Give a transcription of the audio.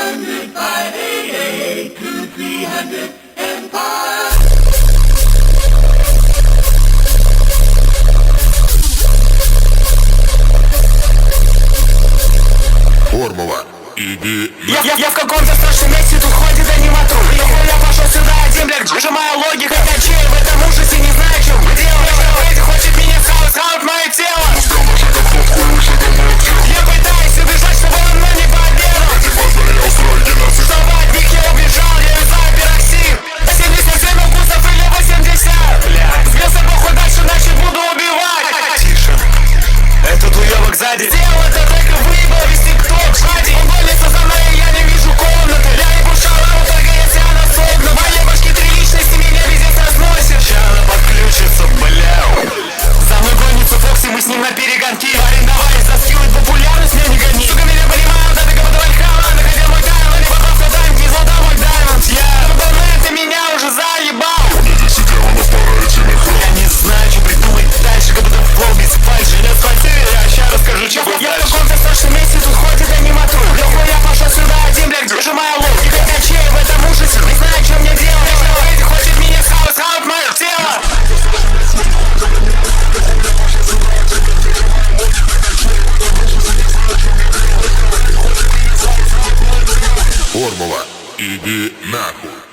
300 by 88 to 300 Empire. Формула, иди Я в каком-то страшном месте, тут ходит аниматрук. Я пошел сюда один, блядь, сжимая логика качей в этом ужасе, не знаю, что делать. Хочет меня схавать мое тело. Я пытаюсь убежать, чтобы он мной не пообедал. Чтобы от них я убежал, я вязаю пироксин. 77 укусов или 80. Сбился похуй дальше, значит буду убивать. Тише, этот уебок сзади сделал это трек и выебал весь тикток. Шади, он гонится за мной, я не вижу комнаты. Я не пушал его, только если она согна. В моей башке 3 личности, меня везде разносит. Ща она подключится, бля. За мной гонится Фокси, мы с ним на перегонки. Парень, давай, заскилывай популярность, меня не гони. Сука, меня понимают, это как подавать команда. Хотел мой тайм, но не попал в тайм, не золота мой даймонд. Я ты меня уже заебал. Я не знаю, что придумать дальше, как будто флоу без фальши. Не асфальтируй, я ща расскажу, что будет дальше. Я в каком-то страшном месте, тут ходит аниматрук. Я пошел сюда один, блядь, сжимая логика качей в этом ужасе. Не знаю, что мне делать. Хочет меня схавать мое тело. Формула, иди нахуй.